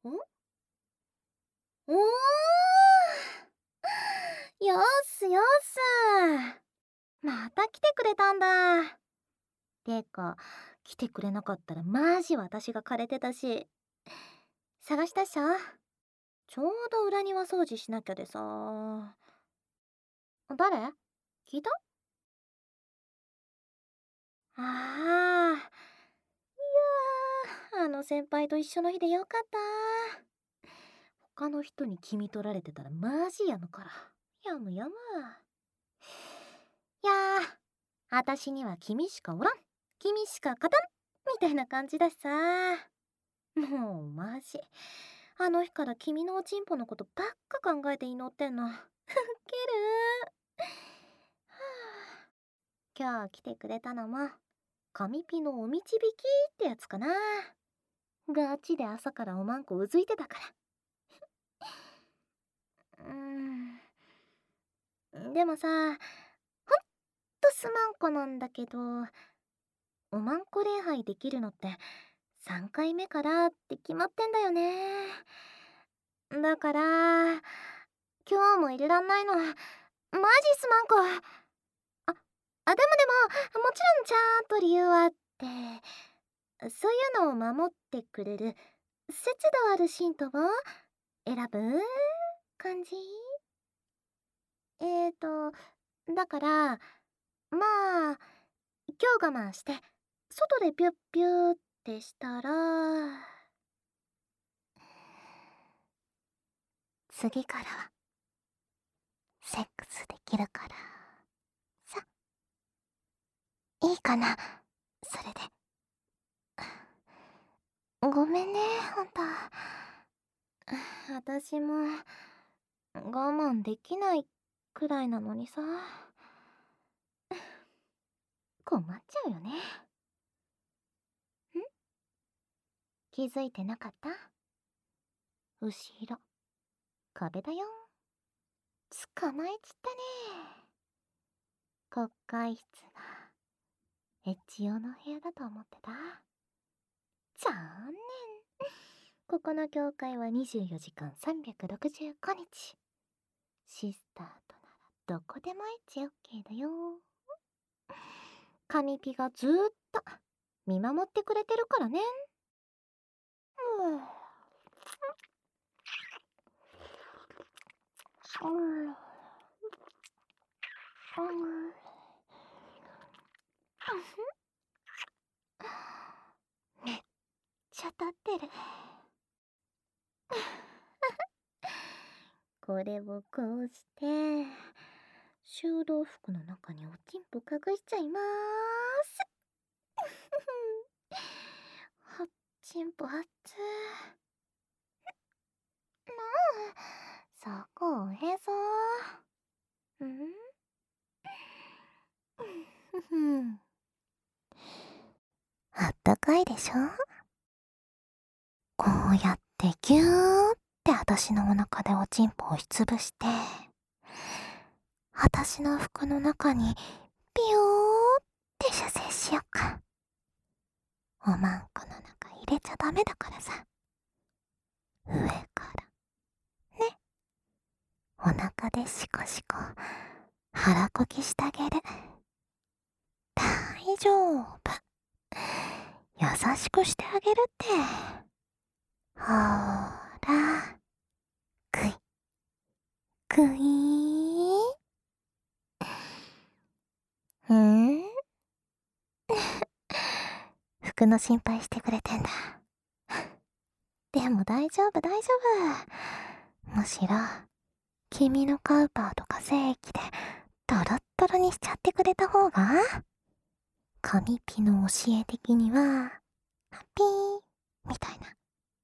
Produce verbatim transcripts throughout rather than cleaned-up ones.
んおーよっすよっす。また来てくれたんだ。てか、来てくれなかったらマジ私が枯れてたし。探したっしょ。ちょうど裏庭掃除しなきゃでさ。誰聞いた？ああ、いやー、あの先輩と一緒の日でよかった。他の人に気見取られてたらマジやむから。やむやむ。いやー、私には君しかおらん。君しか勝たんみたいな感じだしさ。もうマジ。あの日から君のおちんぽのことばっか考えて祈ってんの。ウケるー。はあ、今日来てくれたのも、神ピのお導きってやつかな。ガチで朝からおまんこうずいてたから。うーん。でもさ、ほんとすまんこなんだけど、おまんこ礼拝できるのってさんかいめからって決まってんだよね。だから、今日も入れらんないの。マジすまんこ。あ、あ、でもでも、もちろんちゃんと理由はあって、そういうのを守ってくれる節度ある信徒を選ぶ感じ。えーと、だから、まあ、今日我慢して、外でピュッピューってしたら、次からは、セックスできるから、さ、いいかな、それで。ごめんね、ほんと。私も、我慢できないくらいなのにさ。困っちゃうよね。ん？気づいてなかった？後ろ、壁だよ。捕まえちったね。国会室が、エッチ用の部屋だと思ってた。残念。ここの教会はにじゅうよじかんさんびゃくろくじゅうごにち。シスターとならどこでもエッチオッケーだよ。神ピがずーっと見守ってくれてるからね。うん。うん。めっちゃ立ってる。これをこうして修道服の中におちんぽ隠しちゃいまーす。はっちんぽはっつー。なあ、そこおへそー。んふふん。あったかいでしょ？こうやってギューって私のお腹でおちんぽを押しつぶして、私の服の中にビヨーって射精しよっか。おまんこの中入れちゃダメだからさ。上から。ね。お腹でシコシコ腹こきしてあげる。大丈夫。優しくしてあげるって。ほーら。くい。くいー。んー服の心配してくれてんだ。でも大丈夫大丈夫。むしろ、君のカウパーとか精液でトロットロにしちゃってくれた方が、神ピの教え的には、ハッピーみたいな。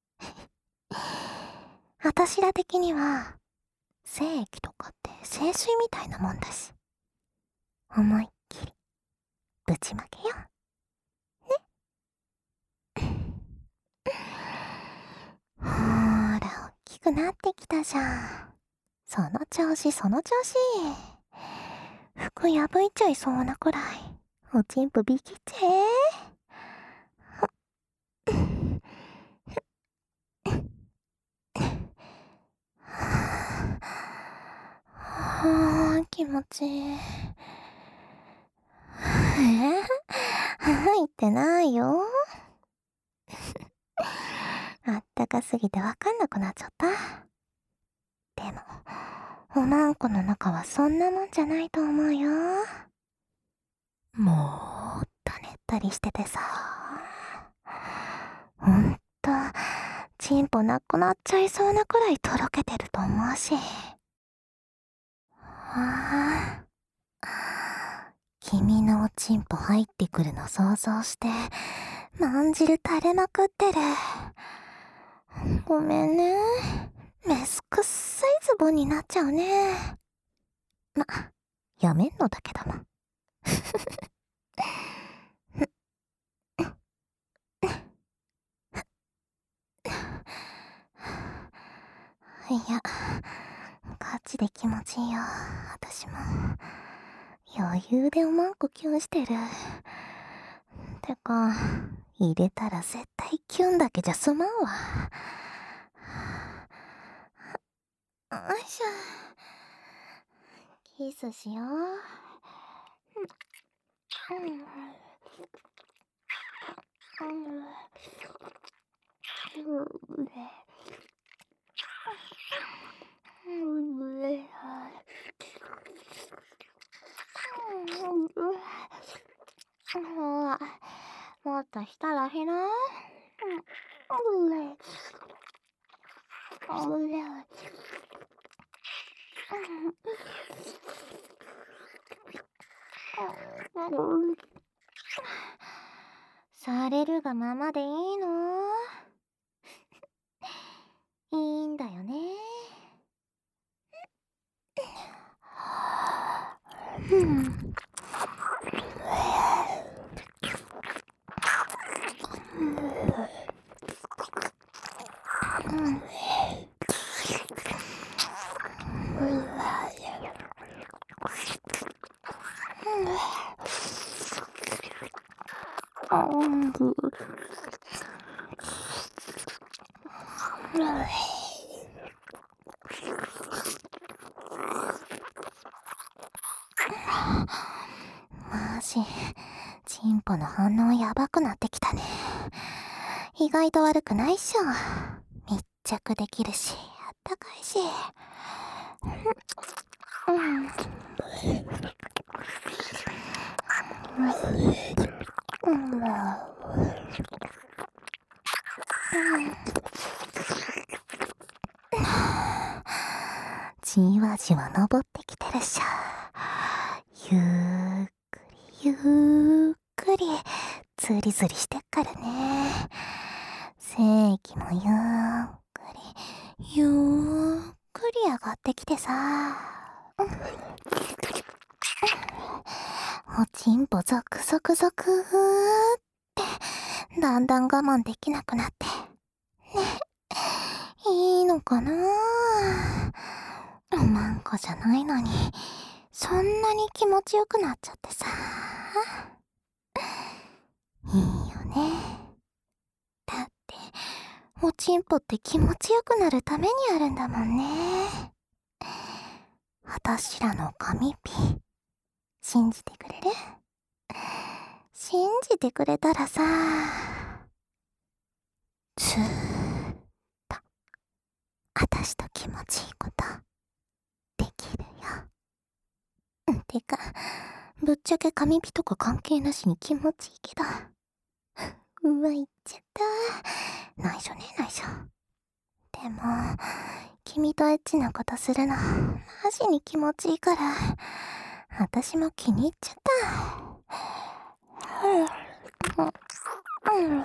私ら的には、精液とかって聖水みたいなもんだし、思いっきり、ぶちまけよ。ほーら、大きくなってきたじゃん。その調子、その調子。服破いちゃいそうなくらい、おちんぽビキっちゃえ。 気持ちいい。え入ってないよ。あったかすぎてわかんなくなっちゃった。でも、おまんこの中はそんなもんじゃないと思うよ。もーっとねったりしててさ。ほんと、チンポなくなっちゃいそうなくらいとろけてると思うし。はあ、君のおちんぽ入ってくるの想像して、まんじる垂れまくってる。ごめんね。メスくっさいズボンになっちゃうね。ま、やめんのだけども。いや、ガチで気持ちいいよ、私も。余裕でおまんこキュンしてる。てか、入れたら絶対キュンだけじゃ済まんわ。よいしょ。キスしよう。もっとしたらひな。されるがままでいいの？いいんだよね。うん。マジ、チンポの反応やばくなってきたね。意外と悪くないっしょ。密着できるし、あったかいし。うん。うん。じわじわ登ってきてるっしょ。ゆーっくりゆーっくりズリズリしてっからね。精液もゆーっくりゆーっくり上がってきてさ。おちんぽゾクゾクゾクーってだんだん我慢できなくなってね。いいのかな。おまんこじゃないのにそんなに気持ちよくなっちゃってさ。いいよね。だっておちんぽって気持ちよくなるためにあるんだもんね。あたしらの神ピ信じてくれる？信じてくれたらさ、ずーっとあたしと気持ちいいことできるよ。てか、ぶっちゃけ神ピとか関係なしに気持ちいいけど。うわ、言っちゃった。内緒ね、内緒。でも、君とエッチなことするの、マジに気持ちいいから、私も気に入っちゃった。うん。うん。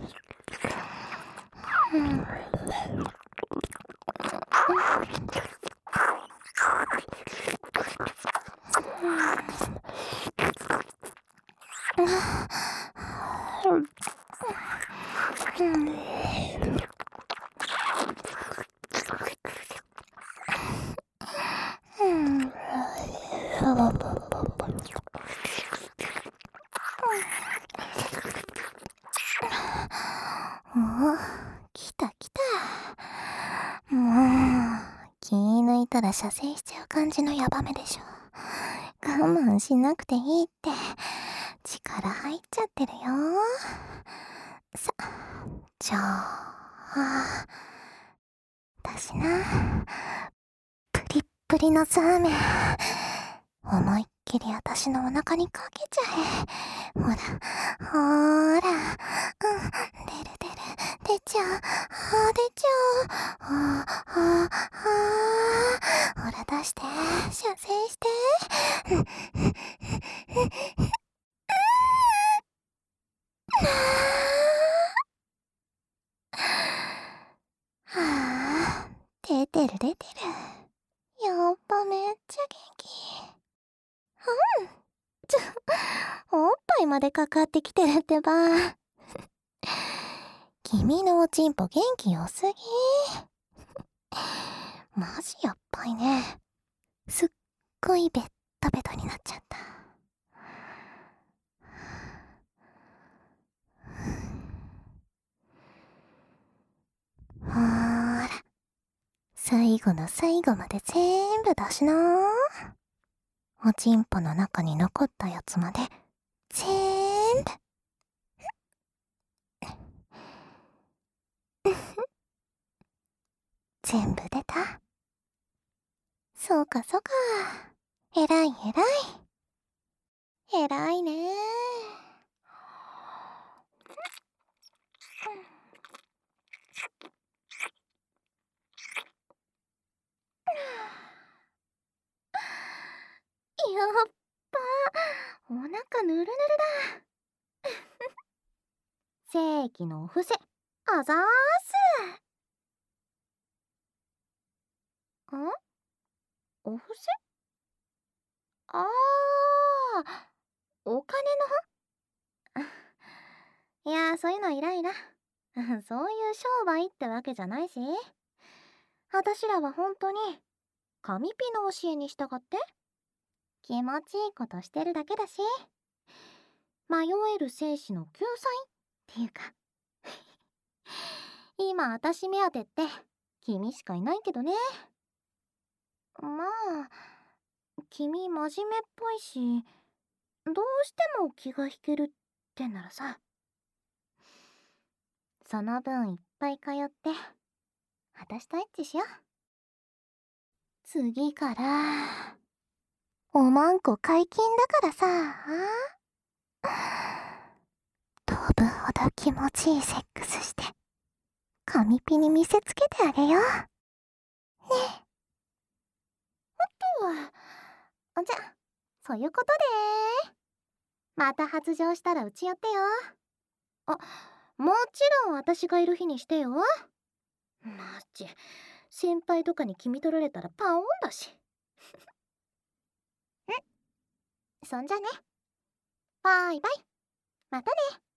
うん。おお、来た来た。もう気抜いたら射精しちゃう感じのヤバめでしょ。 慢しなくていいって力入っちゃってるよ。さ、じゃあ、私な、プリップリのサーメン、思いっきり私のお腹にかけちゃえ。ほら、ほーら、うん、出る出る、出ちゃう、あ、出ちゃう、あ、あ、あ、ほら出して、射精して、はあ、出てる出てる。やっぱめっちゃ元気。うん。ちょ、おっぱいまでかかってきてるってば。君のおちんぽ元気良すぎ。マジやっぱいね。すっごいベッタベタになっちゃった。ほーら、最後の最後まで全部出しなー。おちんぽの中に残ったやつまで全部。全部出た。そうかそうか。えらいえらい。えらいねー。やっば、お腹ぬるぬるだ。正規のお布施、あざーす。ん？お布施？あー、お金のいやー、そういうのいらんいらん。そういう商売ってわけじゃないし。あたしらは本当に、神ピの教えに従って、気持ちいいことしてるだけだし、迷える生死の救済っていうか。今あたし目当てって君しかいないけどね。まあ君真面目っぽいし、どうしても気が引けるってならさ、その分いっぱい通ってあたしとエッチしよう。次からおまんこ解禁だからさ、飛ぶほど気持ちいいセックスして神ピに見せつけてあげようね。おっと、じゃそういうことでまた発情したらうち寄ってよ。あ、もちろん私がいる日にしてよ。マジ先輩とかに気み取られたらパオンだし。ん、そんじゃね。バイバイ。またね。